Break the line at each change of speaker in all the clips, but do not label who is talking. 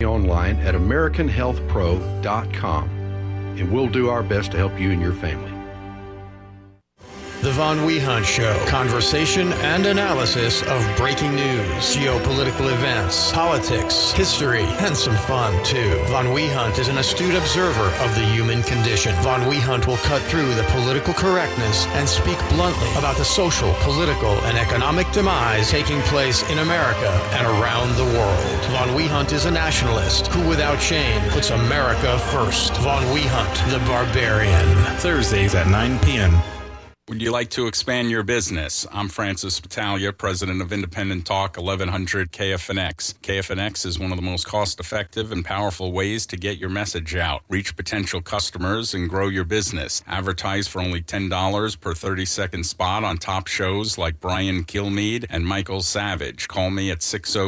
online at AmericanHealthPro.com, and we'll do our best to help you and your family.
The Von Wehunt Show. Conversation and analysis of breaking news, geopolitical events, politics, history, and some fun, too. Von Wehunt is an astute observer of the human condition. Von Wehunt will cut through the political correctness and speak bluntly about the social, political, and economic demise taking place in America and around the world. Von Wehunt is a nationalist who, without shame, puts America first. Von Wehunt, the Barbarian.
Thursdays at 9 p.m.
Would you like to expand your business? I'm Francis Battaglia, president of Independent Talk 1100 KFNX. KFNX is one of the most cost-effective and powerful ways to get your message out, reach potential customers, and grow your business. Advertise for only $10 per 30-second spot on top shows like Brian Kilmeade and Michael Savage. Call me at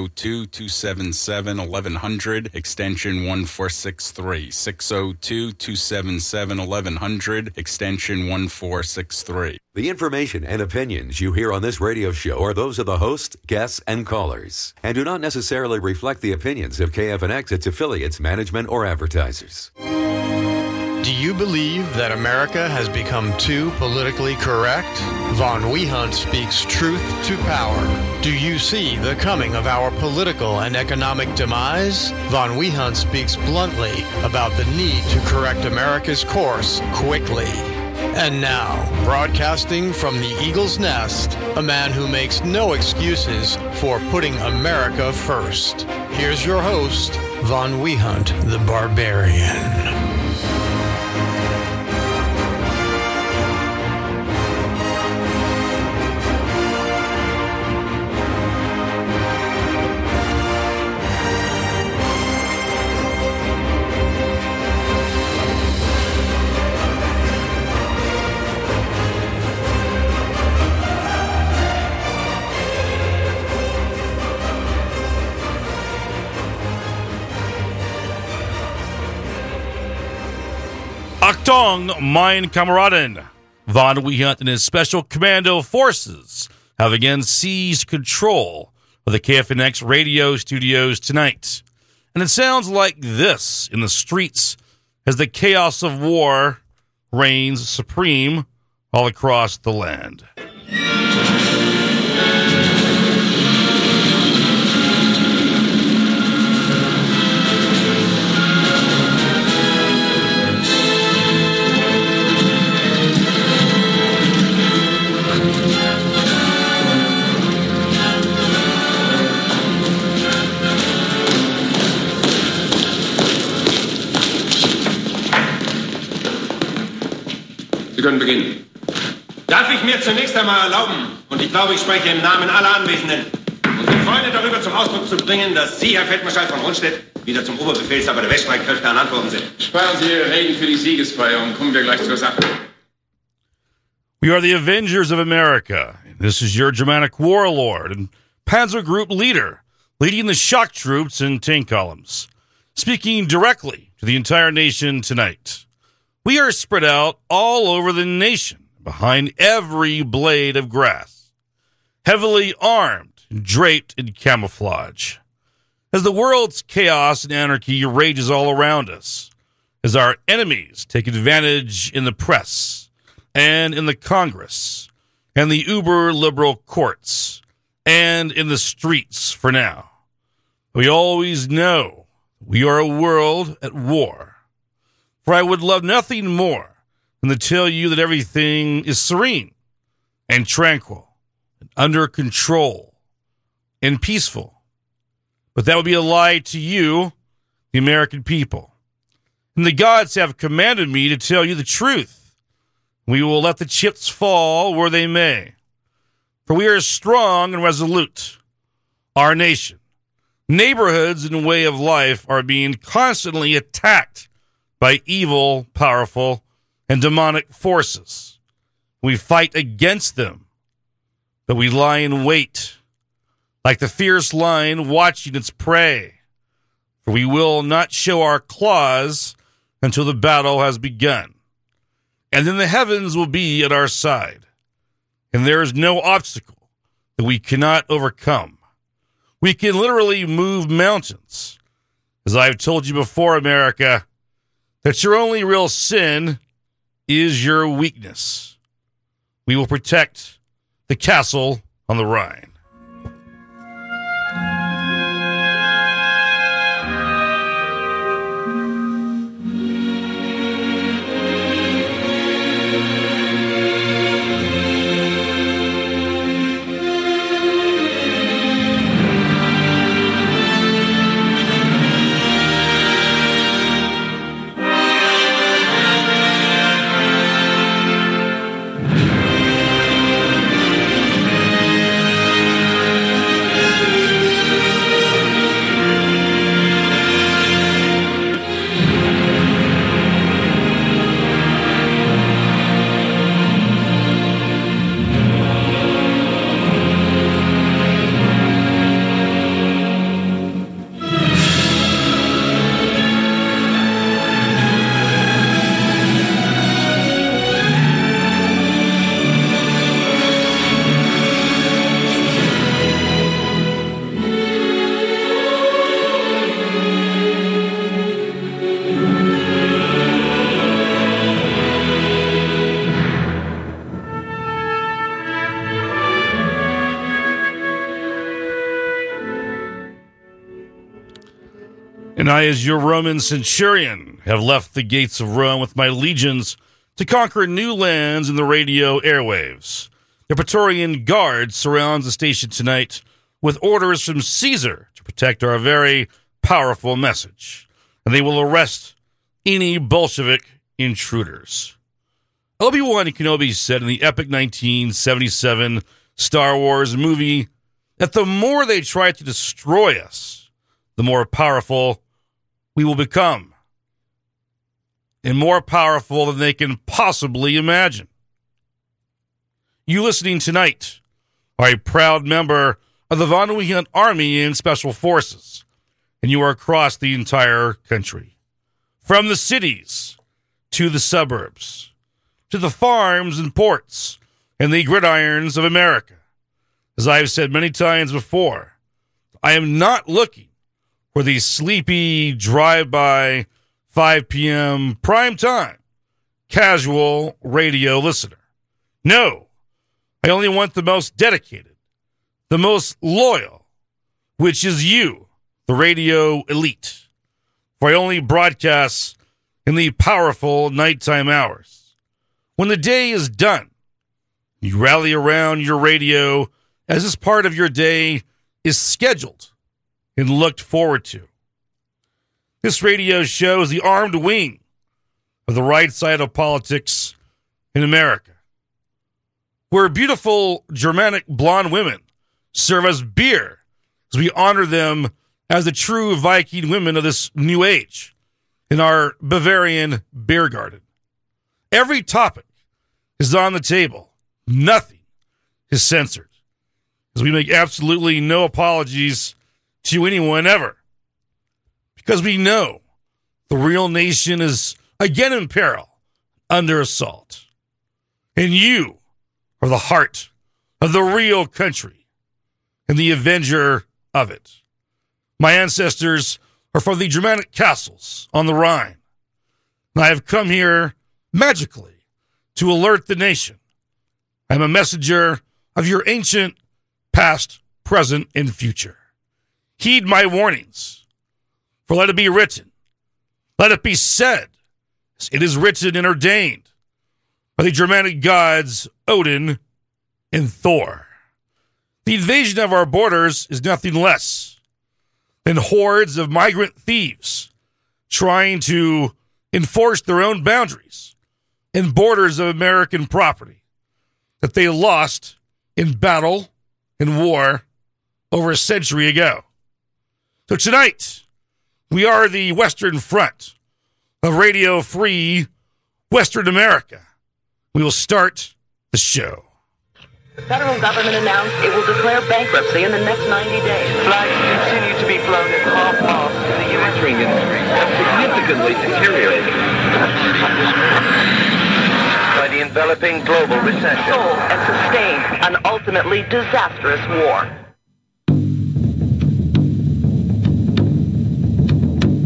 602-277-1100, extension 1463. 602-277-1100, extension 1463.
The information and opinions you hear on this radio show are those of the host, guests, and callers, and do not necessarily reflect the opinions of KFNX, its affiliates, management, or advertisers.
Do you believe that America has become too politically correct? Von Wehunt speaks truth to power. Do you see the coming of our political and economic demise? Von Wehunt speaks bluntly about the need to correct America's course quickly. And now, broadcasting from the Eagle's Nest, a man who makes no excuses for putting America first. Here's your host, Von Wehunt, the Barbarian.
Achtung, mein Kameraden. Von Wehunt and his special commando forces have again seized control of the KFNX radio studios tonight. And it sounds like this in the streets as the chaos of war reigns supreme all across the land.
Sie können beginnen. Darf ich mir zunächst einmal erlauben, und ich glaube, ich spreche im Namen aller Anwesenden, unsere Freunde darüber zum Ausdruck zu bringen, dass Sie, Herr Feldmarschall von Rundstedt, wieder zum Oberbefehlshaber der Weststreitkräfte ernannt worden sind.
Sparen Sie Ihre Reden für die Siegesfeier und kommen wir gleich zur Sache.
We are the Avengers of America. This is your Germanic warlord and Panzer Group leader, leading the shock troops and tank columns, speaking directly to the entire nation tonight. We are spread out all over the nation, behind every blade of grass, heavily armed and draped in camouflage. As the world's chaos and anarchy rages all around us, as our enemies take advantage in the press and in the Congress and the uber-liberal courts and in the streets for now, we always know we are a world at war. For I would love nothing more than to tell you that everything is serene and tranquil and under control and peaceful. But that would be a lie to you, the American people. And the gods have commanded me to tell you the truth. We will let the chips fall where they may. For we are strong and resolute. Our nation, neighborhoods, and way of life are being constantly attacked by evil, powerful, and demonic forces. We fight against them, but we lie in wait, like the fierce lion watching its prey. For we will not show our claws until the battle has begun. And then the heavens will be at our side, and there is no obstacle that we cannot overcome. We can literally move mountains, As I've told you before, America, that your only real sin is your weakness. We will protect the castle on the Rhine. And I, as your Roman centurion, have left the gates of Rome with my legions to conquer new lands in the radio airwaves. The Praetorian Guard surrounds the station tonight with orders from Caesar to protect our very powerful message. And they will arrest any Bolshevik intruders. Obi-Wan Kenobi said in the epic 1977 Star Wars movie that the more they try to destroy us, the more powerful we will become, and more powerful than they can possibly imagine. You listening tonight are a proud member of the Von Wehunt Army and Special Forces, and you are across the entire country, from the cities to the suburbs, to the farms and ports and the gridirons of America. As I've said many times before, I am not looking for the sleepy drive-by 5 p.m. prime time casual radio listener. No, I only want the most dedicated, the most loyal, which is you, the radio elite. For I only broadcast in the powerful nighttime hours. When the day is done, you rally around your radio as this part of your day is scheduled and looked forward to. This radio show is the armed wing of the right side of politics in America, where beautiful Germanic blonde women serve us beer as we honor them as the true Viking women of this new age in our Bavarian beer garden. Every topic is on the table. Nothing is censored, as we make absolutely no apologies to anyone ever, because we know the real nation is again in peril, under assault, and you are the heart of the real country and the avenger of it. My ancestors are from the Germanic castles on the Rhine, and I have come here magically to alert the nation. I am a messenger of your ancient past, present, and future. Heed my warnings, for let it be written, let it be said, as it is written and ordained by the Germanic gods Odin and Thor. The invasion of our borders is nothing less than hordes of migrant thieves trying to enforce their own boundaries and borders of American property that they lost in battle and war over a century ago. So tonight, we are the Western Front of Radio Free Western America. We will start the show.
The federal government announced it will declare bankruptcy in the next 90 days.
Flights continue to be flown at half-mast in the catering industry have significantly deteriorated by the enveloping global recession.
Sold and sustained an ultimately disastrous war.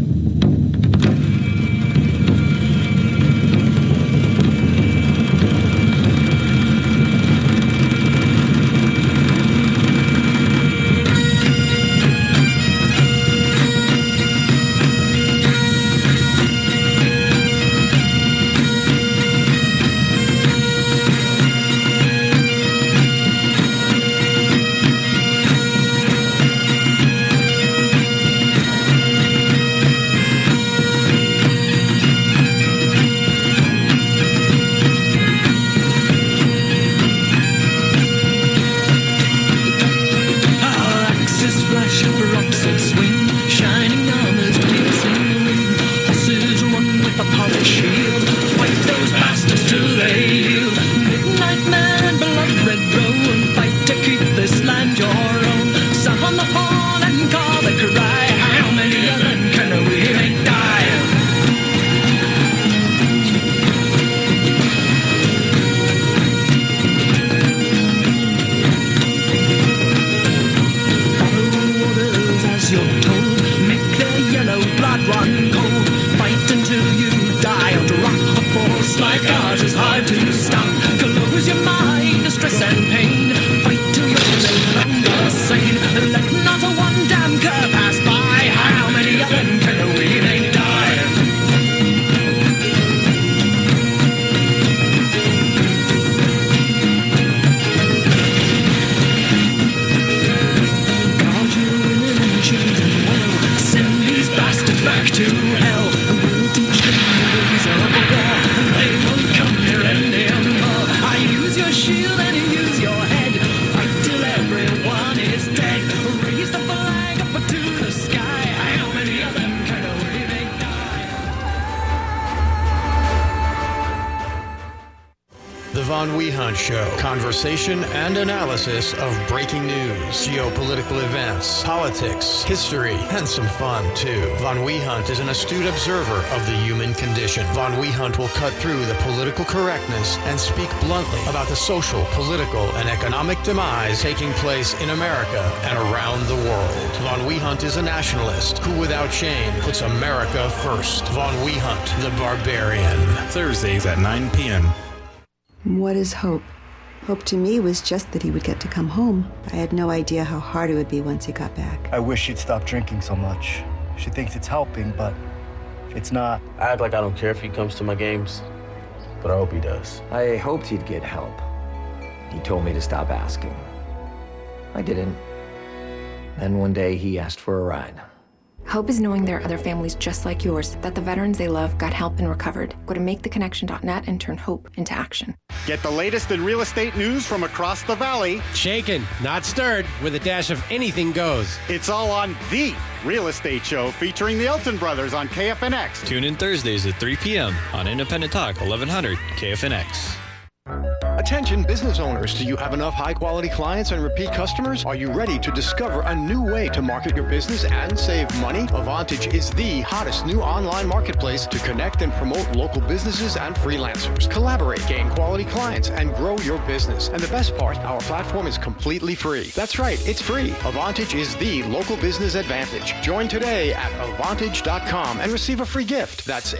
Von Wehunt Show. Conversation and analysis of breaking news, geopolitical events, politics, history, and some fun, too. Von Wehunt is an astute observer of the human condition. Von Wehunt will cut through the political correctness and speak bluntly about the social, political, and economic demise taking place in America and around the world. Von Wehunt is a nationalist who, without shame, puts America first. Von Wehunt, the Barbarian.
Thursdays at 9 p.m.
What is hope? Hope to me was just that he would get to come home. I had no idea how hard it would be once he got back.
I wish she'd stop drinking so much. She thinks it's helping, but it's not.
I act like I don't care if he comes to my games, but I hope he does.
I hoped he'd get help. He told me to stop asking. I didn't. Then one day he asked for a ride.
Hope is knowing there are other families just like yours, that the veterans they love got help and recovered. Go to maketheconnection.net and turn hope into action.
Get the latest in real estate news from across the valley.
Shaken, not stirred, with a dash of anything goes.
It's all on The Real Estate Show featuring the Elton Brothers on KFNX.
Tune in Thursdays at 3 p.m. on Independent Talk 1100 KFNX.
Attention business owners, do you have enough high-quality clients and repeat customers? Are you ready to discover a new way to market your business and save money? Avantage is the hottest new online marketplace to connect and promote local businesses and freelancers. Collaborate, gain quality clients, and grow your business. And the best part, our platform is completely free. That's right, it's free. Avantage is the local business advantage. Join today at Avantage.com and receive a free gift. That's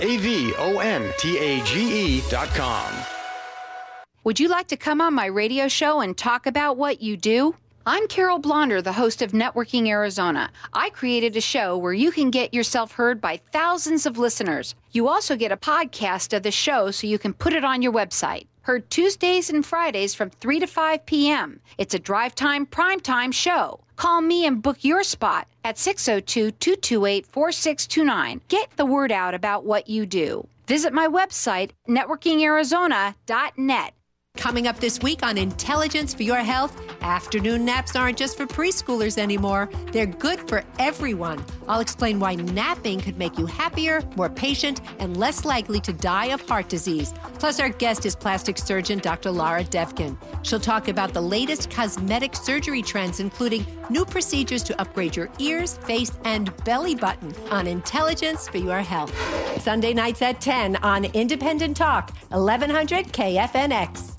AVONTAGE.com.
Would you like to come on my radio show and talk about what you do? I'm Carol Blonder, the host of Networking Arizona. I created a show where you can get yourself heard by thousands of listeners. You also get a podcast of the show so you can put it on your website. Heard Tuesdays and Fridays from 3 to 5 p.m. It's a drive time, prime time show. Call me and book your spot at 602-228-4629. Get the word out about what you do. Visit my website, networkingarizona.net.
Coming up this week on Intelligence for Your Health, afternoon naps aren't just for preschoolers anymore. They're good for everyone. I'll explain why napping could make you happier, more patient, and less likely to die of heart disease. Plus, our guest is plastic surgeon Dr. Lara Devkin. She'll talk about the latest cosmetic surgery trends, including new procedures to upgrade your ears, face, and belly button on Intelligence for Your Health. Sunday nights at 10 on Independent Talk, 1100 KFNX.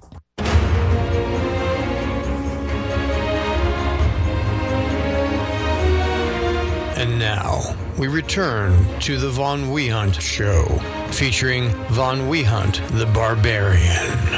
And now, we return to the Von Wehunt Show, featuring Von Wehunt, the Barbarian.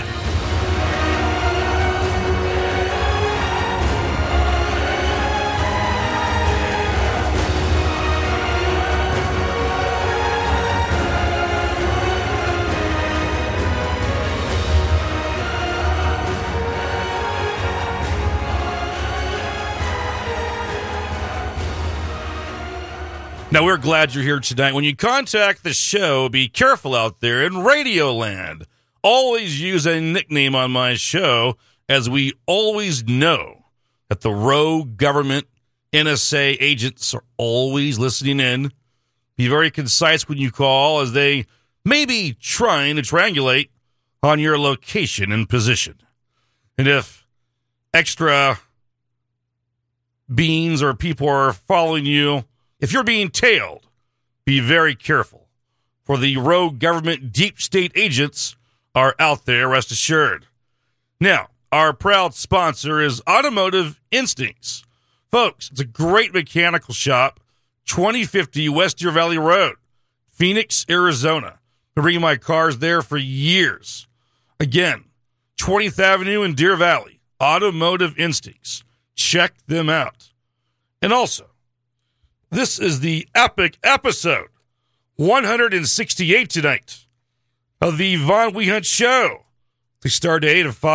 Now, we're glad you're here tonight. When you contact the show, be careful out there in Radio Land. Always use a nickname on my show, as we always know that the rogue government NSA agents are always listening in. Be very concise when you call, as they may be trying to triangulate on your location and position. And if extra beings or people are following you, if you're being tailed, be very careful, for the rogue government deep state agents are out there, rest assured. Now, our proud sponsor is Automotive Instincts. Folks, it's a great mechanical shop, 2050 West Deer Valley Road, Phoenix, Arizona. I've been bringing my cars there for years. Again, 20th Avenue in Deer Valley, Automotive Instincts. Check them out. And also, this is the epic episode 168 tonight of the Von Wehunt Show. The star date of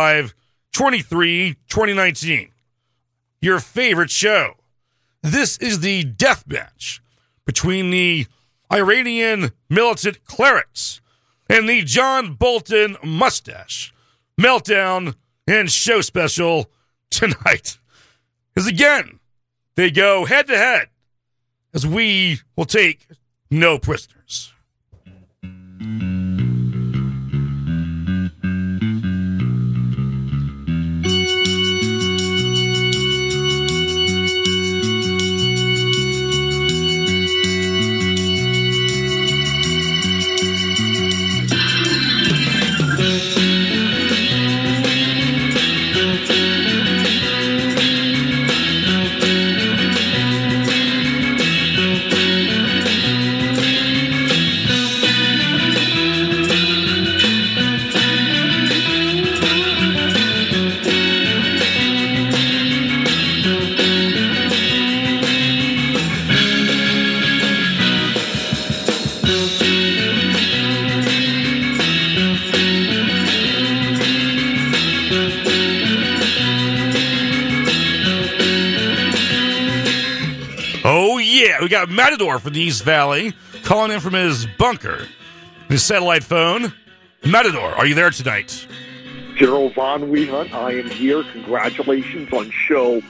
5/23/2019. Your favorite show. This is the death match between the Iranian militant clerics and the John Bolton mustache. Meltdown and show special tonight. Because again, they go head to head, as we will take no prisoners. we got Matador from the East Valley calling in from his bunker, his satellite phone. Matador, are you there tonight?
Gerald Von Weehunt, I am here. Congratulations on show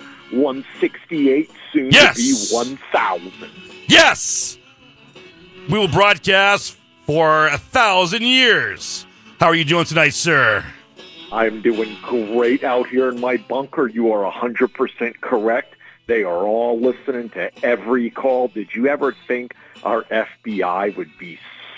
168, soon to be 1,000.
Yes! We will broadcast for 1,000 years. How are you doing tonight, sir?
I'm doing great out here in my bunker. You are 100% correct. They are all listening to every call. Did you ever think our FBI would be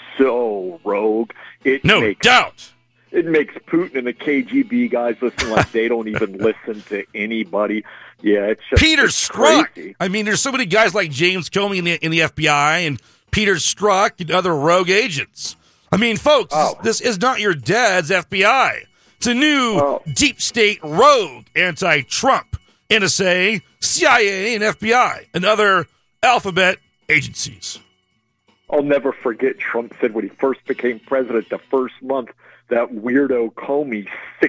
so rogue?
No doubt.
It makes Putin and the KGB guys listen like they don't even listen to anybody. Yeah, it's just
Peter Strzok.
Crazy.
I mean, there's so many guys like James Comey in the FBI and Peter Strzok and other rogue agents. I mean, folks, this is not your dad's FBI. It's a new deep state rogue anti-Trump NSA, CIA, and FBI, and other alphabet agencies.
I'll never forget Trump said when he first became president, the first month, that weirdo Comey,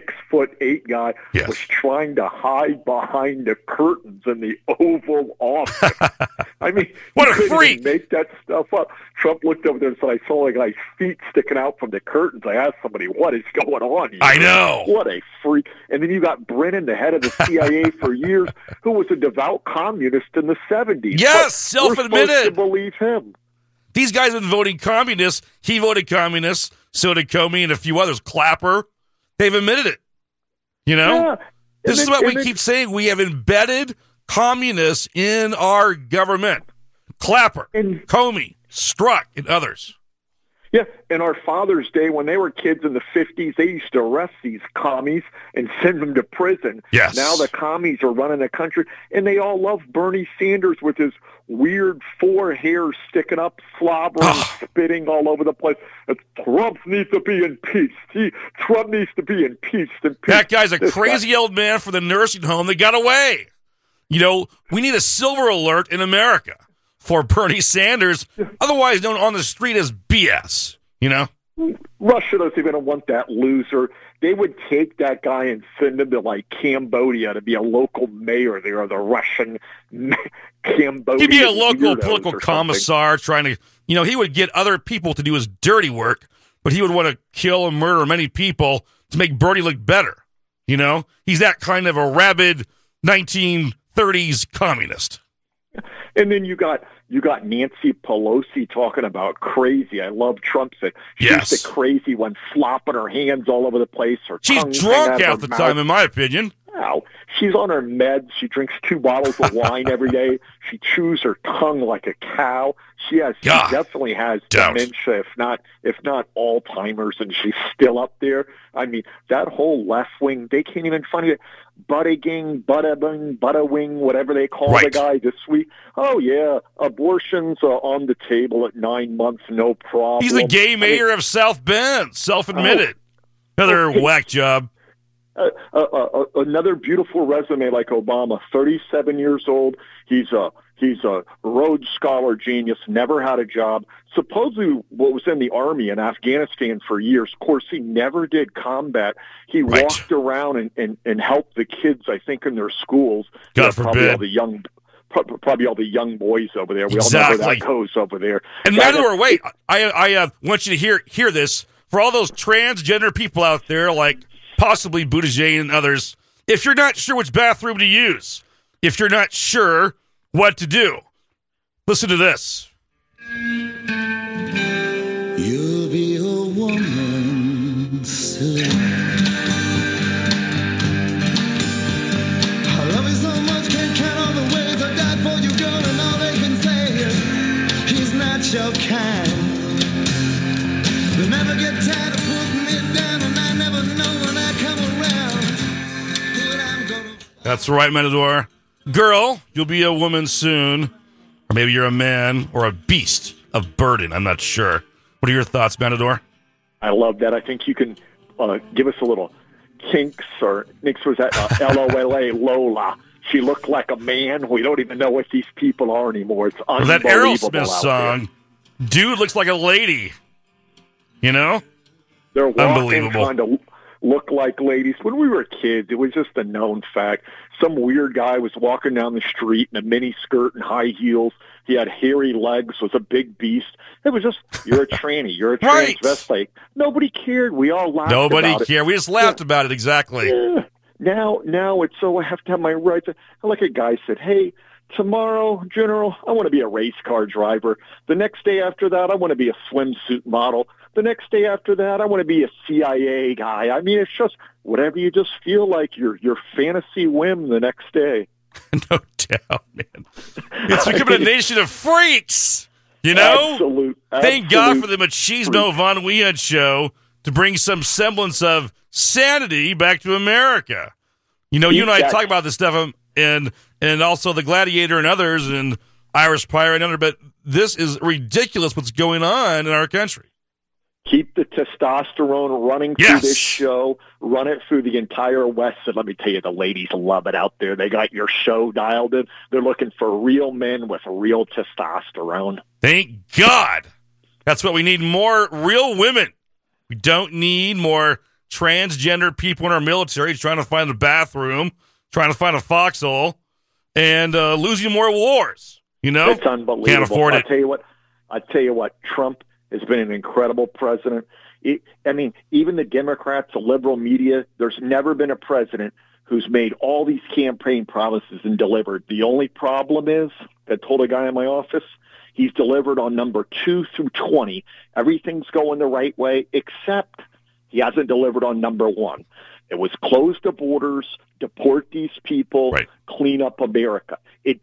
6'8" guy, was trying to hide behind the curtains in the Oval Office. I mean,
what a
couldn't
freak!
Even make that stuff up. Trump looked over there and said, "I saw a guy's feet sticking out from the curtains." I asked somebody, "What is going on here?"
I know.
What a freak! And then you got Brennan, the head of the CIA for years, who was a devout communist in the 70s.
Yes, self-admitted.
We're supposed to believe him.
These guys have been voting communist. He voted communist. So did Comey and a few others. Clapper. They've admitted it. You know?
Yeah.
This is what we keep saying. We have embedded communists in our government. Clapper, Comey, Strzok, and others.
Yeah, in our Father's Day, when they were kids in the 50s, they used to arrest these commies and send them to prison.
Yes.
Now the commies are running the country, and they all love Bernie Sanders with his weird four hairs sticking up, slobbering, spitting all over the place. Trump needs to be impeached. Trump needs to be impeached.
That guy's a crazy old man from the nursing home that got away. You know, we need a silver alert in America for Bernie Sanders, otherwise known on the street as BS, you know?
Russia doesn't even want that loser. They would take that guy and send him to, like, Cambodia to be a local mayor there, or the Russian Cambodia.
He'd be a local political commissar trying to, you know, he would get other people to do his dirty work, but he would want to kill and murder many people to make Bernie look better, you know? He's that kind of a rabid 1930s communist.
And then you got Nancy Pelosi talking about crazy. I love Trump said she's the crazy one, flopping her hands all over the place.
She's drunk half the time, in my opinion.
No, she's on her meds. She drinks 2 bottles of wine every day. She chews her tongue like a cow. She definitely has dementia, if not Alzheimer's, and she's still up there. I mean, that whole left wing, they can't even find it. Buttigieg, Buttawing, whatever they call the guy this week. Oh, yeah, abortions are on the table at 9 months, no problem.
He's the gay mayor of South Bend, self-admitted. Another whack job.
Another beautiful resume like Obama, 37 years old. He's a Rhodes Scholar genius, never had a job. Supposedly was in the army in Afghanistan for years. Of course, he never did combat. He walked around and helped the kids, I think, in their schools.
God forbid.
Probably all the young boys over there. We all know where that goes over there.
And Matador, wait, I want you to hear this. For all those transgender people out there, like possibly Buttigieg and others, if you're not sure which bathroom to use, if you're not sure what to do, listen to this.
You'll be a woman soon. I love you so much, can't count all the ways I died for you, girl, and all they can say is he's not your kind. They'll never get tired of putting me down, and I never know when I come around what I'm gonna.
That's right, Matador. Girl, you'll be a woman soon. Or maybe you're a man or a beast of burden. I'm not sure. What are your thoughts, Matador?
I love that. I think you can give us a little kinks, or Nick's was that LOLA, Lola. She looked like a man. We don't even know what these people are anymore. It's unbelievable.
That Aerosmith song, Dude looks like a lady. You know?
They're walking, look like ladies. When we were kids, it was just a known fact. Some weird guy was walking down the street in a mini skirt and high heels. He had hairy legs, was a big beast. It was just, you're a tranny, you're a transvestite. Nobody cared. We all laughed about it.
Nobody cared. We just laughed about it, exactly.
Yeah. Now it's so I have to have my rights. Like a guy said, hey, tomorrow, General, I want to be a race car driver. The next day after that, I want to be a swimsuit model. The next day after that, I want to be a CIA guy. I mean, it's just whatever you just feel like, your fantasy whim the next day.
No doubt, man. It's becoming a nation of freaks, you know?
Absolute
Thank God for the Machismo Von Wehunt show to bring some semblance of sanity back to America. You know, you and I talk about this stuff, and also the Gladiator and others, and Irish Pirate and others, but this is ridiculous what's going on in our country.
Keep the testosterone running through this show. Run it through the entire West. And let me tell you, the ladies love it out there. They got your show dialed in. They're looking for real men with real testosterone.
Thank God. That's what we need, more real women. We don't need more transgender people in our military trying to find a bathroom, trying to find a foxhole, and losing more wars. You know?
It's unbelievable.
Can't afford it.
I tell you what, Trump has been an incredible president. Even the Democrats, the liberal media, there's never been a president who's made all these campaign promises and delivered. The only problem is, I told a guy in my office, he's delivered on number 2 through 20. Everything's going the right way, except he hasn't delivered on number 1. It was close the borders, deport these people, clean up America.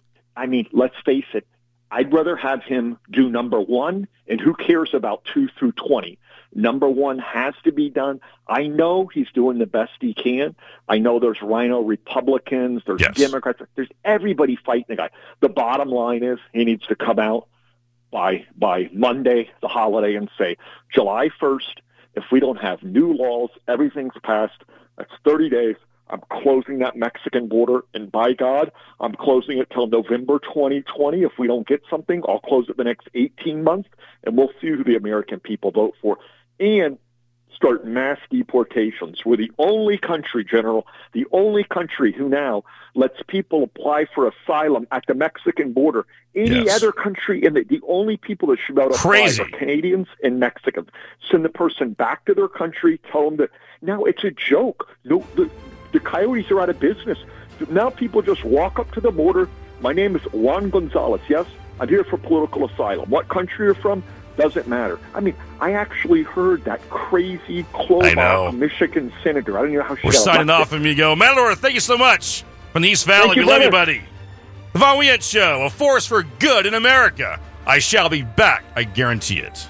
Let's face it, I'd rather have him do number 1, and who cares about 2 through 20? Number 1 has to be done. I know he's doing the best he can. I know there's rhino Republicans, there's Democrats, there's everybody fighting the guy. The bottom line is he needs to come out by Monday, the holiday, and say, July 1st, if we don't have new laws, everything's passed, that's 30 days. I'm closing that Mexican border, and by God, I'm closing it till November 2020. If we don't get something, I'll close it the next 18 months, and we'll see who the American people vote for. And start mass deportations. We're the only country, General, the only country who now lets people apply for asylum at the Mexican border. Any other country the only people that should be able to apply are Canadians and Mexicans. Send the person back to their country, tell them that now it's a joke. No, the coyotes are out of business. Now people just walk up to the border. My name is Juan Gonzalez. Yes, I'm here for political asylum. What country you're from doesn't matter. I actually heard that crazy Klobuchar, Michigan senator. I don't know how she
We're signing off, amigo. Matador, thank you so much. From the East Valley, we love you, buddy. The Von Wehunt Show, a force for good in America. I shall be back. I guarantee it.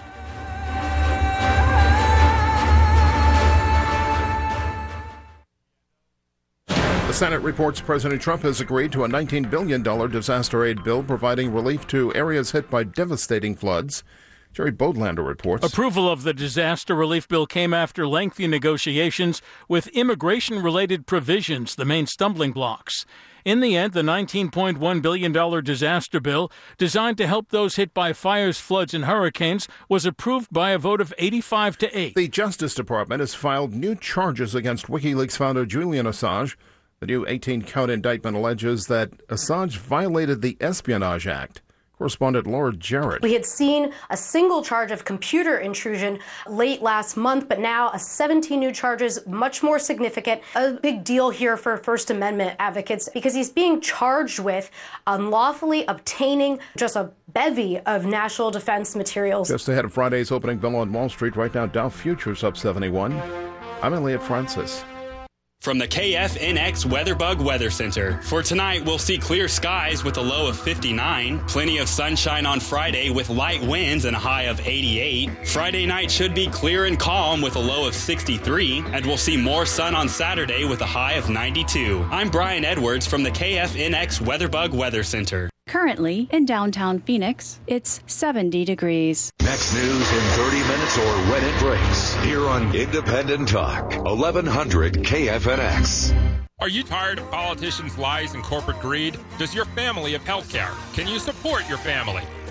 The Senate reports President Trump has agreed to a $19 billion disaster aid bill providing relief to areas hit by devastating floods. Jerry Bodlander reports.
Approval of the disaster relief bill came after lengthy negotiations with immigration-related provisions, the main stumbling blocks. In the end, the $19.1 billion disaster bill, designed to help those hit by fires, floods, and hurricanes, was approved by a vote of 85-8.
The Justice Department has filed new charges against WikiLeaks founder Julian Assange. The new 18-count indictment alleges that Assange violated the Espionage Act. Correspondent Laura Jarrett.
We had seen a single charge of computer intrusion late last month, but now 17 new charges, much more significant. A big deal here for First Amendment advocates because he's being charged with unlawfully obtaining just a bevy of national defense materials.
Just ahead of Friday's opening bell on Wall Street, right now Dow Futures up 71. I'm Elliot Francis.
From the KFNX WeatherBug Weather Center. For tonight, we'll see clear skies with a low of 59. Plenty of sunshine on Friday with light winds and a high of 88. Friday night should be clear and calm with a low of 63. And we'll see more sun on Saturday with a high of 92. I'm Brian Edwards from the KFNX WeatherBug Weather Center.
Currently, in downtown Phoenix, it's 70 degrees.
Next news in 30 minutes or when it breaks. Here on Independent Talk, 1100 KFNX.
Are you tired of politicians' lies and corporate greed? Does your family have health care? Can you support your family?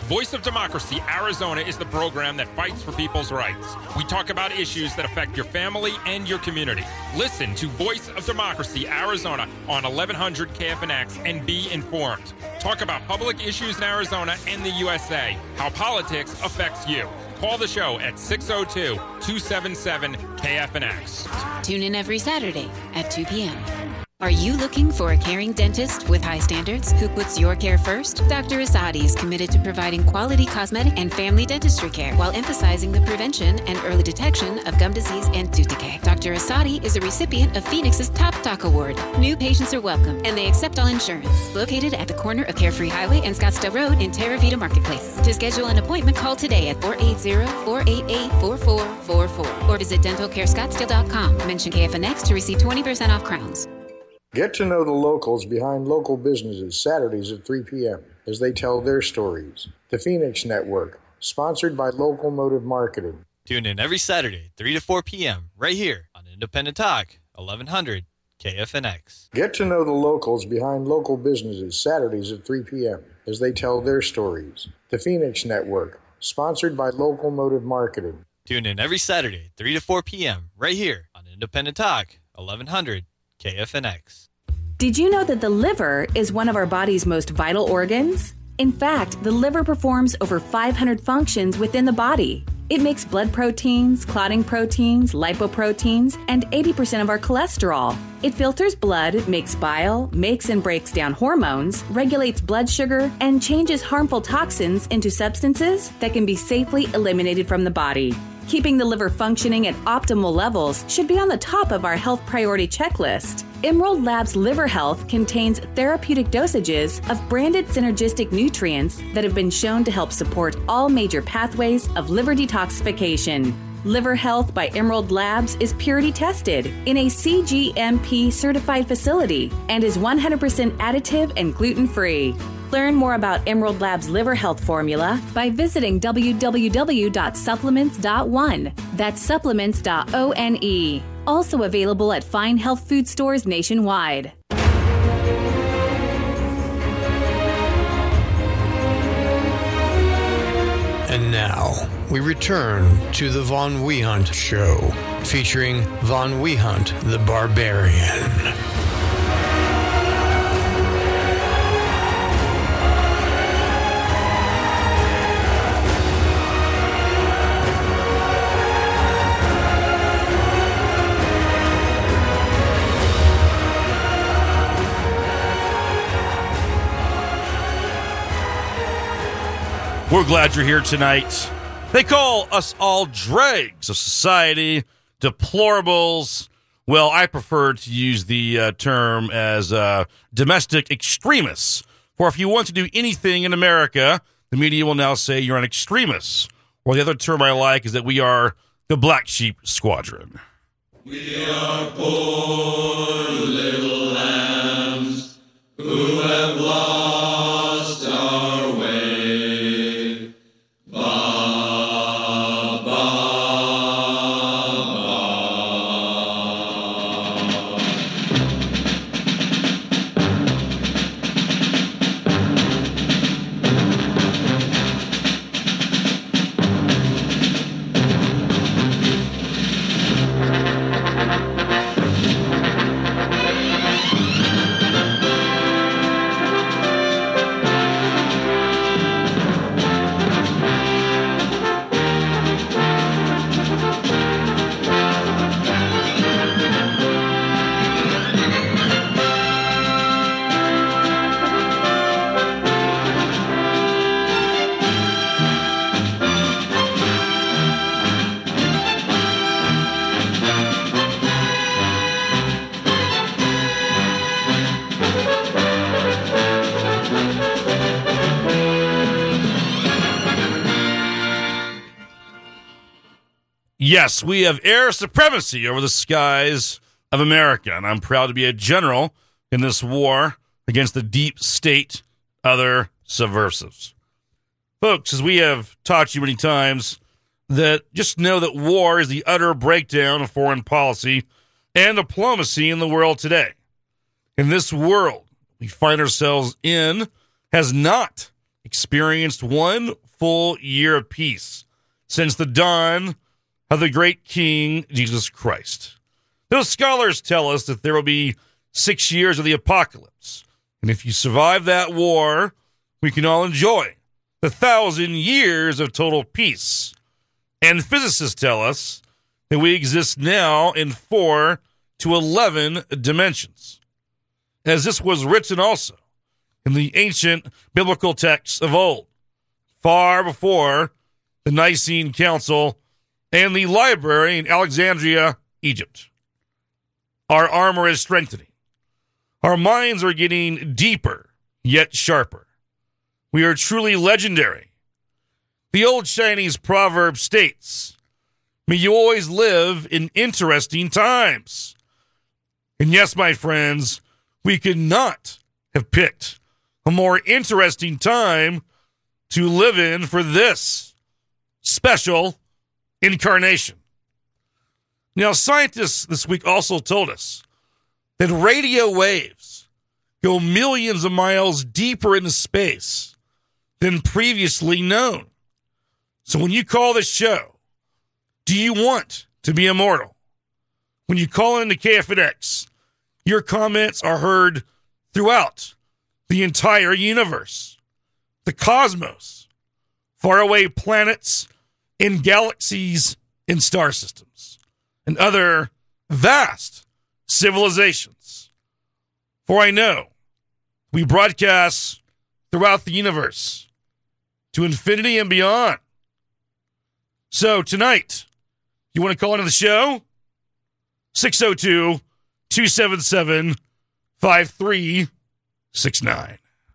Voice of Democracy Arizona is the program that fights for people's rights. We talk about issues that affect your family and your community. Listen to Voice of Democracy Arizona on 1100 KFNX and be informed. Talk about public issues in Arizona and the USA, how politics affects you. Call the show at 602-277-KFNX.
Tune in every Saturday at 2 p.m. Are you looking for a caring dentist with high standards who puts your care first? Dr. Asadi is committed to providing quality cosmetic and family dentistry care while emphasizing the prevention and early detection of gum disease and tooth decay. Dr. Asadi is a recipient of Phoenix's Top Doc Award. New patients are welcome, and they accept all insurance. Located at the corner of Carefree Highway and Scottsdale Road in Terra Vita Marketplace. To schedule an appointment, call today at 480-488-4444 or visit dentalcarescottsdale.com. Mention KFNX to receive 20% off crowns.
Get to know the locals behind local businesses Saturdays at 3 p.m. as they tell their stories. The Phoenix Network, sponsored by Local Motive Marketing.
Tune in every Saturday, 3 to 4 p.m. right here on Independent Talk, 1100 KFNX.
Get to know the locals behind local businesses Saturdays at 3 p.m. as they tell their stories. The Phoenix Network, sponsored by Local Motive Marketing.
Tune in every Saturday, 3 to 4 p.m. right here on Independent Talk, 1100 KFNX.
Did you know that the liver is one of our body's most vital organs? In fact, the liver performs over 500 functions within the body. It makes blood proteins, clotting proteins, lipoproteins, and 80% of our cholesterol. It filters blood, makes bile, makes and breaks down hormones, regulates blood sugar, and changes harmful toxins into substances that can be safely eliminated from the body. Keeping the liver functioning at optimal levels should be on the top of our health priority checklist. Emerald Labs Liver Health contains therapeutic dosages of branded synergistic nutrients that have been shown to help support all major pathways of liver detoxification. Liver Health by Emerald Labs is purity tested in a CGMP certified facility and is 100% additive and gluten-free. Learn more about Emerald Labs Liver Health Formula by visiting www.supplements.one. That's supplements.one. Also available at fine health food stores nationwide.
And now, we return to the Von Wehunt Show, featuring Von Wehunt the Barbarian.
We're glad you're here tonight. They call us all dregs of society, deplorables. Well, I prefer to use the term as domestic extremists. For if you want to do anything in America, the media will now say you're an extremist. Or the other term I like is that we are the Black Sheep Squadron.
We are poor little lambs who have lost our way.
Yes, we have air supremacy over the skies of America, and I'm proud to be a general in this war against the deep state, other subversives. Folks, as we have taught you many times, that just know that war is the utter breakdown of foreign policy and diplomacy in the world today. And this world we find ourselves in has not experienced one full year of peace since the dawn of the great King Jesus Christ. Those scholars tell us that there will be 6 years of the apocalypse. And if you survive that war, we can all enjoy the 1,000 years of total peace. And physicists tell us that we exist now in 4 to 11 dimensions. As this was written also in the ancient biblical texts of old, far before the Nicene Council and the library in Alexandria, Egypt. Our armor is strengthening. Our minds are getting deeper, yet sharper. We are truly legendary. The old Chinese proverb states, "May you always live in interesting times." And yes, my friends, we could not have picked a more interesting time to live in for this special incarnation. Now, scientists this week also told us that radio waves go millions of miles deeper into space than previously known. So when you call this show, do you want to be immortal? When you call into KFNX, your comments are heard throughout the entire universe, the cosmos, faraway planets and galaxies and star systems, and other vast civilizations. For I know we broadcast throughout the universe to infinity and beyond. So tonight, you want to call into the show? 602-277-5369.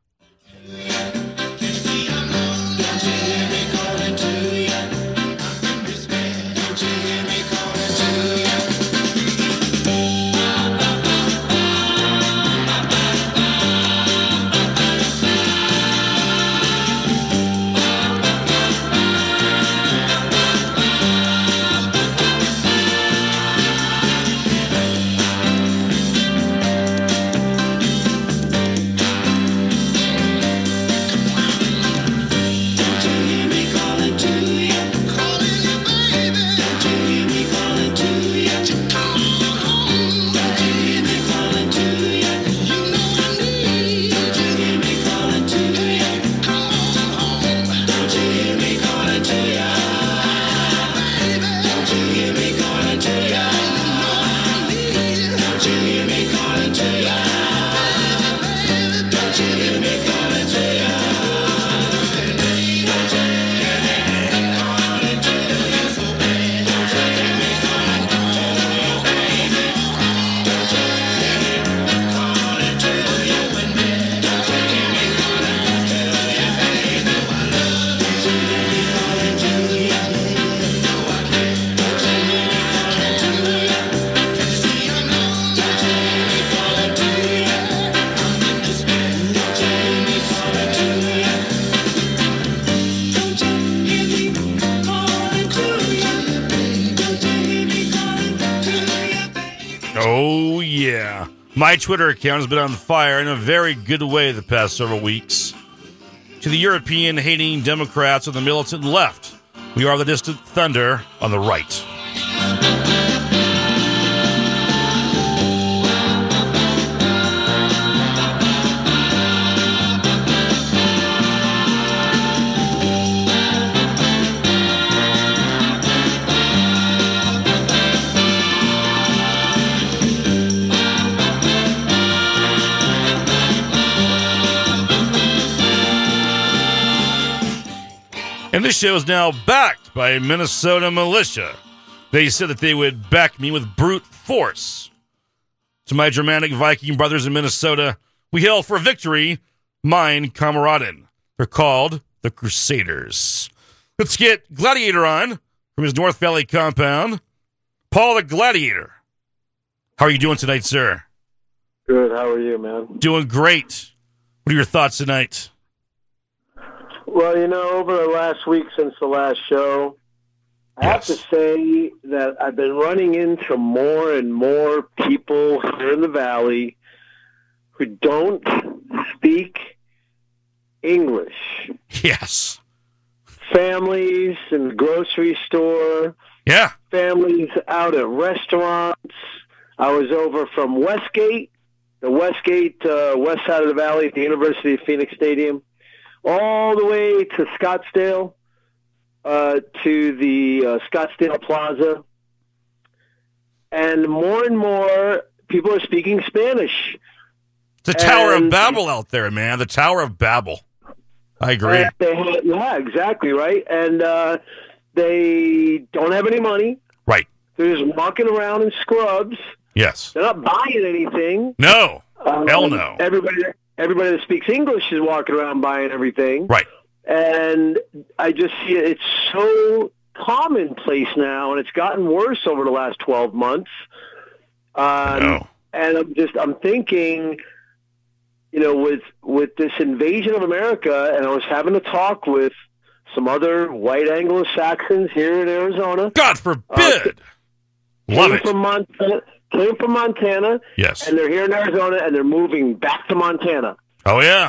Oh, yeah. My Twitter account has been on fire in a very good way the past several weeks. To the European-hating Democrats on the militant left, we are the distant thunder on the right. And this show is now backed by Minnesota militia. They said that they would back me with brute force. To my Germanic Viking brothers in Minnesota, we hail for victory, mein Kameraden. They're called the Crusaders. Let's get Gladiator on from his North Valley compound. Paul the Gladiator. How are you doing tonight, sir?
Good. How are you, man?
Doing great. What are your thoughts tonight?
Well, over the last week since the last show, I have to say that I've been running into more and more people here in the Valley who don't speak English.
Yes.
Families in the grocery store.
Yeah.
Families out at restaurants. I was over from Westgate, the Westgate, west side of the valley at the University of Phoenix Stadium, all the way to Scottsdale, to the Scottsdale Plaza. And more people are speaking Spanish.
The Tower of Babel out there, man. The Tower of Babel. I agree.
Yeah, exactly, right. And they don't have any money.
Right.
They're just walking around in scrubs.
Yes.
They're not buying anything.
No. Hell no.
Everybody that speaks English is walking around buying everything.
Right.
And I just see it's so commonplace now, and it's gotten worse over the last 12 months. And I'm thinking, you know, with this invasion of America, and I was having a talk with some other white Anglo-Saxons here in Arizona.
God forbid! Love it.
Came from Montana.
Yes.
And they're here in Arizona, and they're moving back to Montana.
Oh, yeah.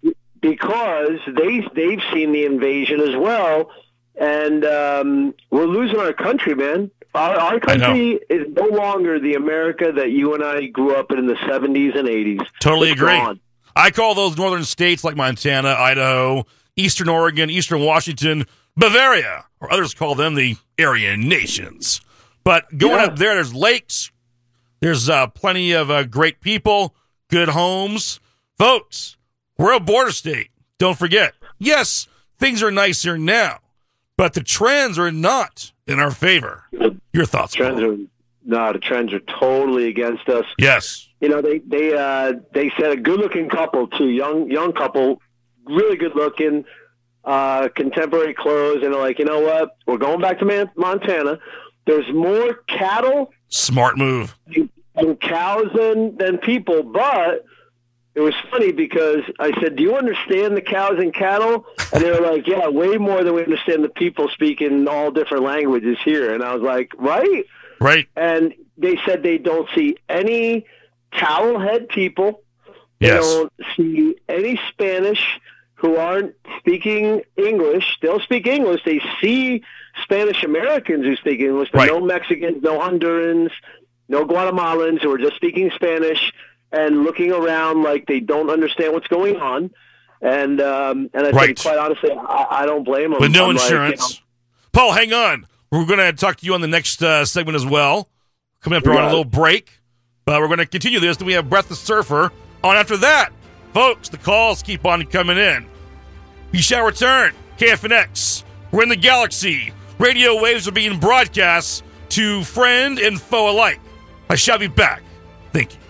Because they've seen the invasion as well, and we're losing our country, man. Our country is no longer the America that you and I grew up in the 70s and 80s.
Totally
It's
agree.
gone.
I call those northern states like Montana, Idaho, Eastern Oregon, Eastern Washington, Bavaria, or others call them the Aryan nations. But going up there, there's lakes. There's plenty of great people, good homes. Folks, we're a border state. Don't forget. Yes, things are nicer now, but the trends are not in our favor. Your thoughts,
The trends are totally against us.
Yes.
You know, they said a good-looking couple, too, young couple, really good-looking, contemporary clothes, and they're like, you know what? We're going back to Montana. There's more cattle.
Smart move.
And cows than people, but it was funny because I said, do you understand the cows and cattle? And they were like, yeah, way more than we understand the people speaking all different languages here. And I was like, right?
Right.
And they said they don't see any towel-head people. They
Yes.
don't see any Spanish who aren't speaking English. They'll speak English. They see Spanish Americans who speak English, but no Mexicans, no Hondurans, no Guatemalans who are just speaking Spanish and looking around like they don't understand what's going on. And I think, quite honestly, I don't blame them.
With no
I'm like,
insurance. Paul, hang on. We're going to talk to you on the next segment as well. Coming up, we're on a little break. But we're going to continue this. Then we have Brett the Surfer on after that. Folks, the calls keep on coming in. We shall return. KFNX. We're in the galaxy. Radio waves are being broadcast to friend and foe alike. I shall be back. Thank you.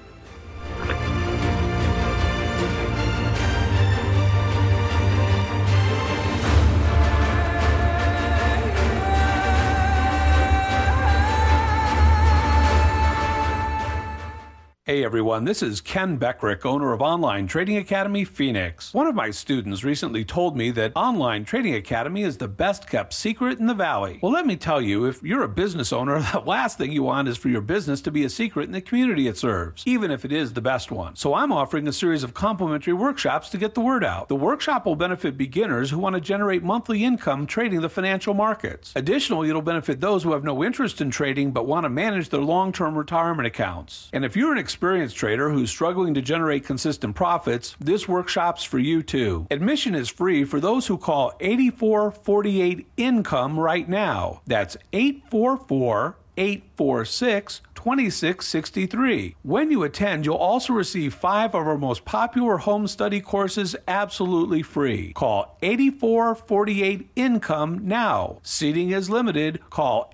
Hey everyone, this is Ken Beckrick, owner of Online Trading Academy Phoenix. One of my students recently told me that Online Trading Academy is the best kept secret in the Valley. Well, let me tell you, if you're a business owner, the last thing you want is for your business to be a secret in the community it serves, even if it is the best one. So I'm offering a series of complimentary workshops to get the word out. The workshop will benefit beginners who want to generate monthly income trading the financial markets. Additionally, it'll benefit those who have no interest in trading but want to manage their long-term retirement accounts. And if you're an experienced trader who's struggling to generate consistent profits, this workshop's for you too. Admission is free for those who call 8448-INCOME right now. That's 844-846-2663. When you attend, you'll also receive 5 of our most popular home study courses absolutely free. Call 8448-INCOME now. Seating is limited. Call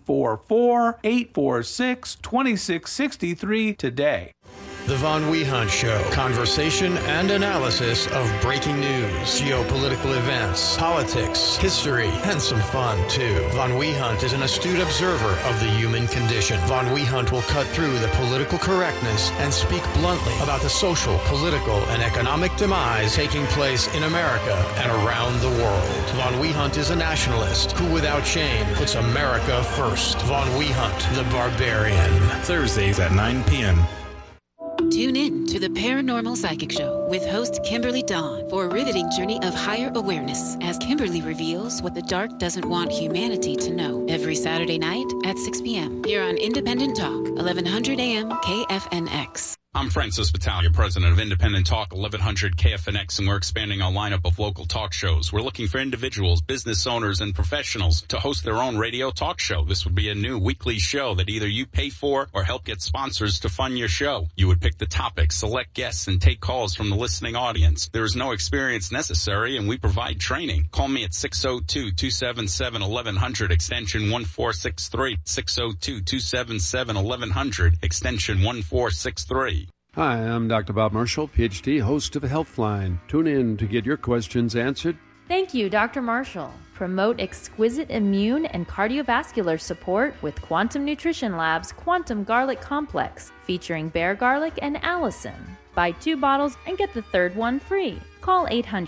844-846-2663 today.
The Von Wehunt Show. Conversation and analysis of breaking news, geopolitical events, politics, history, and some fun, too. Von Wehunt is an astute observer of the human condition. Von Wehunt will cut through the political correctness and speak bluntly about the social, political, and economic demise taking place in America and around the world. Von Wehunt is a nationalist who, without shame, puts America first. Von Wehunt, the Barbarian.
Thursdays at 9 p.m.
Tune in to the Paranormal Psychic Show with host Kimberly Dawn for a riveting journey of higher awareness as Kimberly reveals what the dark doesn't want humanity to know. Every Saturday night at 6 p.m. here on Independent Talk, 1100 AM KFNX.
I'm Francis Battaglia, president of Independent Talk 1100 KFNX, and we're expanding our lineup of local talk shows. We're looking for individuals, business owners, and professionals to host their own radio talk show. This would be a new weekly show that either you pay for or help get sponsors to fund your show. You would pick the topic, select guests, and take calls from the listening audience. There is no experience necessary, and we provide training. Call me at 602-277-1100, extension 1463, 602-277-1100, extension 1463.
Hi, I'm Dr. Bob Marshall, PhD, host of Healthline. Tune in to get your questions answered.
Thank you, Dr. Marshall. Promote exquisite immune and cardiovascular support with Quantum Nutrition Lab's Quantum Garlic Complex, featuring bear garlic and allicin. Buy 2 bottles and get the third one free. Call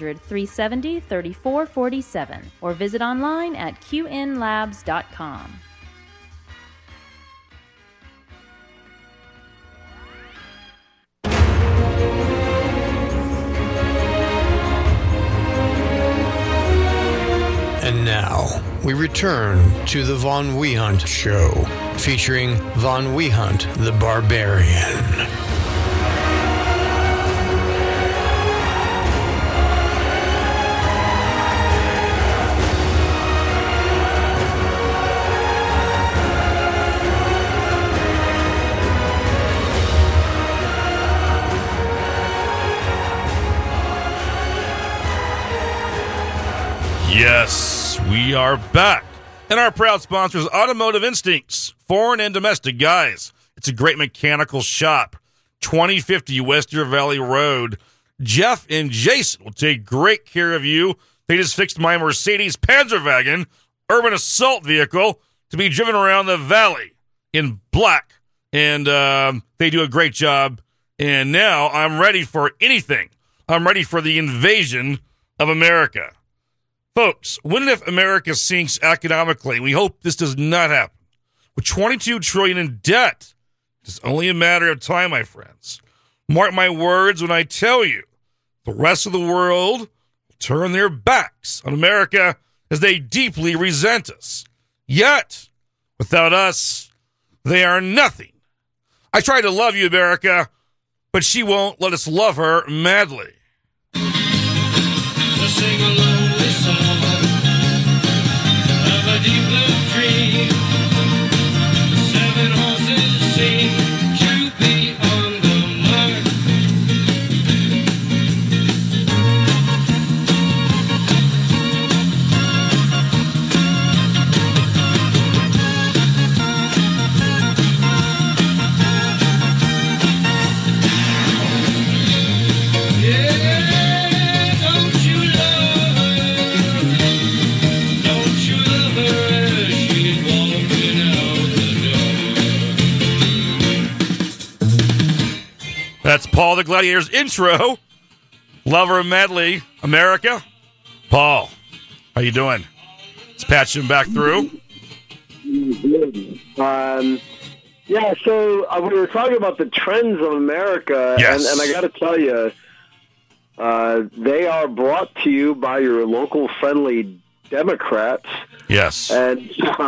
800-370-3447 or visit online at qnlabs.com.
And now, we return to the Von Wehunt Show, featuring Von Wehunt the Barbarian.
Yes, we are back. And our proud sponsor is Automotive Instincts, foreign and domestic guys. It's a great mechanical shop, 2050 West Deer Valley Road. Jeff and Jason will take great care of you. They just fixed my Mercedes Panzerwagen urban assault vehicle to be driven around the valley in black. And they do a great job. And now I'm ready for anything. I'm ready for the invasion of America. Folks, when and if America sinks economically, we hope this does not happen. With $22 trillion in debt, it's only a matter of time, my friends. Mark my words when I tell you, the rest of the world will turn their backs on America as they deeply resent us. Yet, without us, they are nothing. I try to love you, America, but she won't let us love her madly.
Sing a lonely song of a deep blue dream. 7 horses seem to be on the mark.
That's Paul the Gladiator's intro. Love her madly, America. Paul, how you doing? Let's patch him back through.
Yeah, so we were talking about the trends of America,
yes.
and I got to tell you, they are brought to you by your local friendly Democrats.
Yes.
And,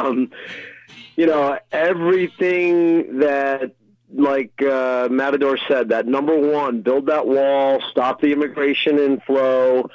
everything that, like Matador said, that number one, build that wall, stop the immigration inflow.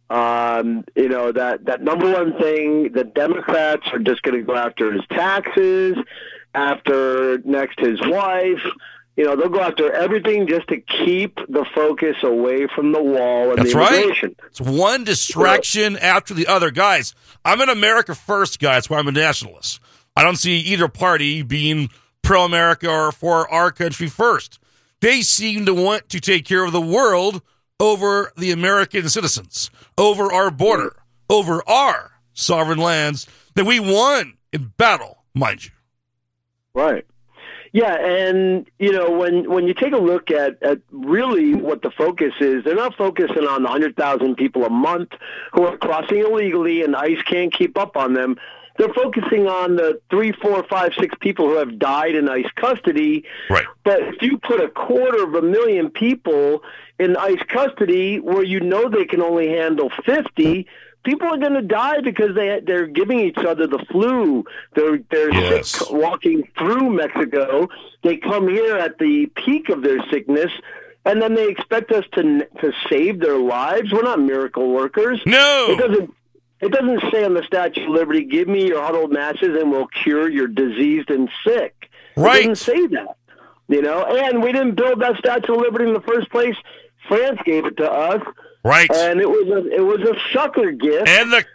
That number one thing, the Democrats are just going to go after his taxes, after next his wife. They'll go after everything just to keep the focus away from the wall and
That's
the immigration.
Right. It's one distraction after the other. Guys, I'm an America First guy. That's why I'm a nationalist. I don't see either party being pro-America or for our country first. They seem to want to take care of the world over the American citizens, over our border, over our sovereign lands that we won in battle, mind you.
Right. Yeah, and, when you take a look at really what the focus is, they're not focusing on the 100,000 people a month who are crossing illegally and ICE can't keep up on them. They're focusing on the 3, 4, 5, 6 people who have died in ICE custody.
Right.
But if you put 250,000 people in ICE custody where you know they can only handle 50, people are going to die because they're giving each other the flu. They're sick walking through Mexico. They come here at the peak of their sickness, and then they expect us to save their lives. We're not miracle workers.
No.
It doesn't say on the Statue of Liberty, give me your huddled masses and we'll cure your diseased and sick.
Right.
It doesn't say that. And we didn't build that Statue of Liberty in the first place. France gave it to us.
Right.
And it was a sucker gift.
And the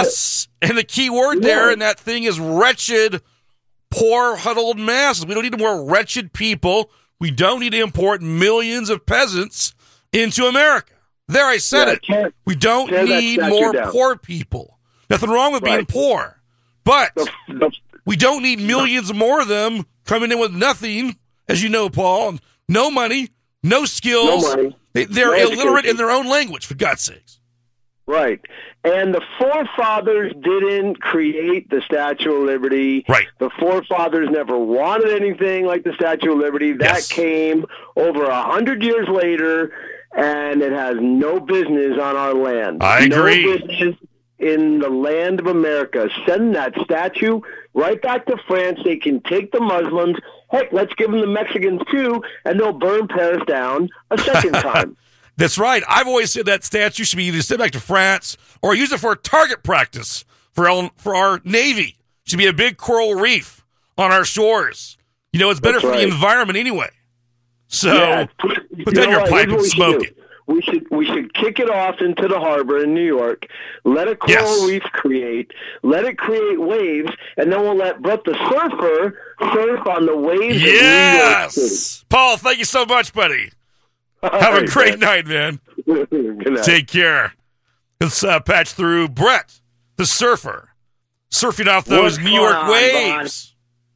key word there in that thing is wretched, poor, huddled masses. We don't need more wretched people. We don't need to import millions of peasants into America. There, I said it. We don't need more poor people. Nothing wrong with being poor. But we don't need millions more of them coming in with nothing, as you know, Paul. No money, no skills.
No money.
They're illiterate in their own language, for God's sakes.
Right. And the forefathers didn't create the Statue of Liberty.
Right.
The forefathers never wanted anything like the Statue of Liberty. That came over 100 years later, and it has no business on our land.
I agree.
No business in the land of America. Send that statue right back to France. They can take the Muslims. Heck, let's give them the Mexicans too, and they'll burn Paris down a second time.
That's right. I've always said that statue should be either sent back to France or use it for target practice for our Navy. It should be a big coral reef on our shores. It's better for the environment anyway. So, put down your pipe and smoke it.
We should kick it off into the harbor in New York, let a coral reef create, let it create waves, and then we'll let Brett the Surfer surf on the waves of New York City.
Paul, thank you so much, buddy. Have a great night, man.
Good night.
Take care. Let's patch through Brett the Surfer, surfing off those New York waves.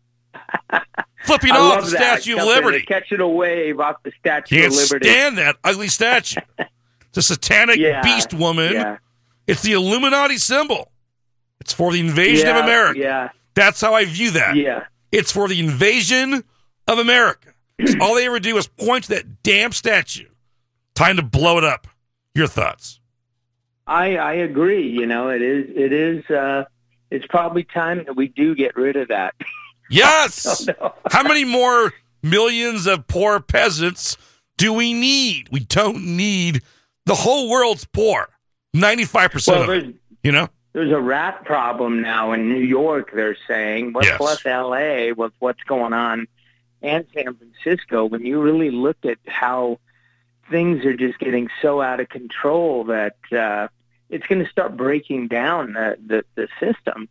Flipping off the Statue of Liberty.
Catching a wave off the Statue of Liberty.
Can't stand that ugly statue. The satanic beast woman.
Yeah.
It's the Illuminati symbol. It's for the invasion of America.
Yeah.
That's how I view that.
Yeah.
It's for the invasion of America. All they ever do is point to that damn statue. Time to blow it up. Your thoughts?
I agree. It's probably time that we do get rid of that.
Yes! How many more millions of poor peasants do we need? We don't need... The whole world's poor. 95% of it.
There's a rat problem now in New York, they're saying. Plus L.A. with what's going on, and San Francisco. When you really look at how things are just getting so out of control that it's going to start breaking down the system.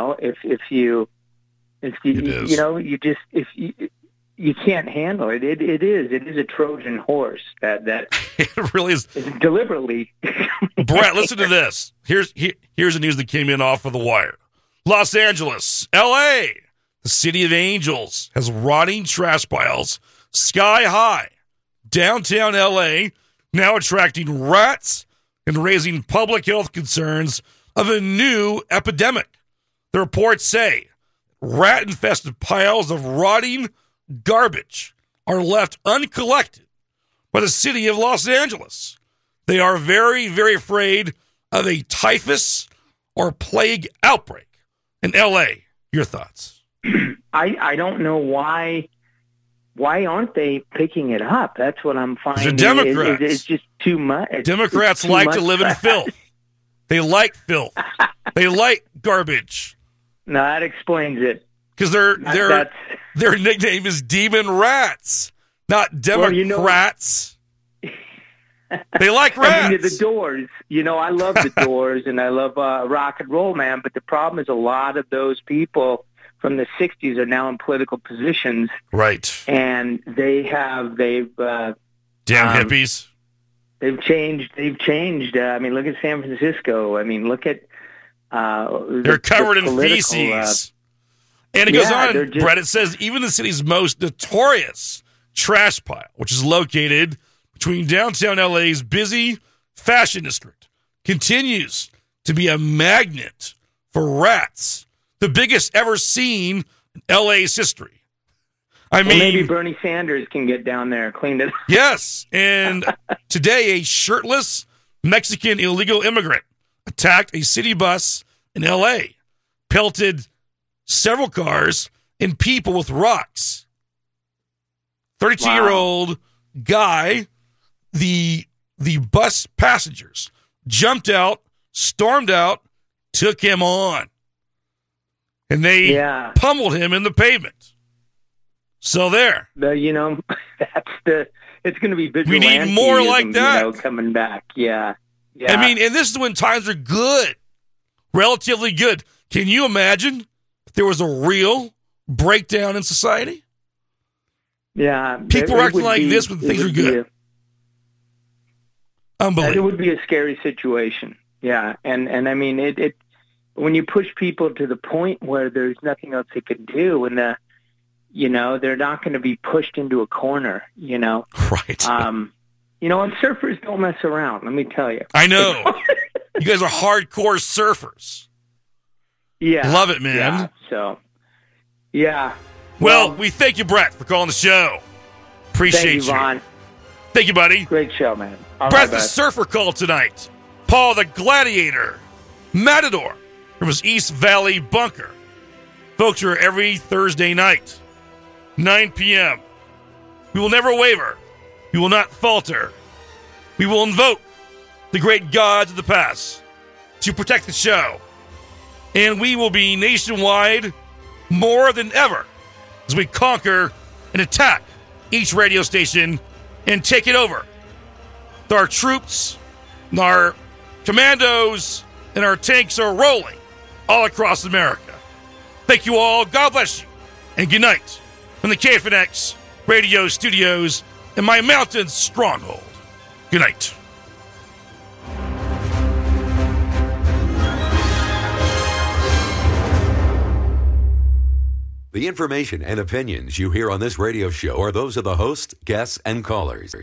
You can't handle it. It is a Trojan horse that
it really is
deliberately.
Brett, listen to this. Here's the news that came in off of the wire. Los Angeles, L.A., the city of angels, has rotting trash piles sky high. Downtown L.A. now attracting rats and raising public health concerns of a new epidemic. The reports say rat-infested piles of rotting garbage are left uncollected by the city of Los Angeles. They are very, very afraid of a typhus or plague outbreak in L.A. Your thoughts?
I don't know why aren't they picking it up? That's what I'm finding.
The Democrats.
It's just too much.
Democrats like to live in filth. They like filth. They like garbage.
No, that explains it.
Because their nickname is Demon Rats, not Democrats. They like rats.
I mean, the Doors. I love the Doors and I love Rock and Roll, man. But the problem is a lot of those people from the 60s are now in political positions.
Right.
And they've
damn hippies.
They've changed. I mean, look at San Francisco. I mean, look at
they're covered in feces. And it goes on, Brett, it says even the city's most notorious trash pile, which is located between downtown LA's busy fashion district, continues to be a magnet for rats the biggest ever seen in LA's history. I mean,
maybe Bernie Sanders can get down there and clean it up.
Yes, and today a shirtless Mexican illegal immigrant attacked a city bus in L.A., pelted several cars and people with rocks. 32-year-old guy, the bus passengers jumped out, stormed out, took him on, and they pummeled him in the pavement. So there.
It's going to be vigilantism.
We need more like that.
Coming back. Yeah.
I mean, and this is when times are good, relatively good. Can you imagine if there was a real breakdown in society?
Yeah.
People were acting like this when things were good. Unbelievable.
It would be a scary situation. Yeah. And I mean, it when you push people to the point where there's nothing else they can do, and they're not going to be pushed into a corner,
Right.
And surfers don't mess around, let me tell you.
I know. You guys are hardcore surfers.
Yeah.
Love it, man.
Yeah, so, yeah.
Well, we thank you, Brett, for calling the show. Appreciate you.
Thank you, Vaughn.
Thank you, buddy.
Great show, man.
Brett the Surfer called tonight. Paul the Gladiator. Matador from his East Valley bunker. Folks are every Thursday night. 9 p.m. We will never waver. We will not falter. We will invoke the great gods of the past to protect the show. And we will be nationwide more than ever as we conquer and attack each radio station and take it over. Our troops, our commandos, and our tanks are rolling all across America. Thank you all. God bless you. And good night from the KFNX radio studios in my mountain stronghold. Good night.
The information and opinions you hear on this radio show are those of the host, guests, and callers.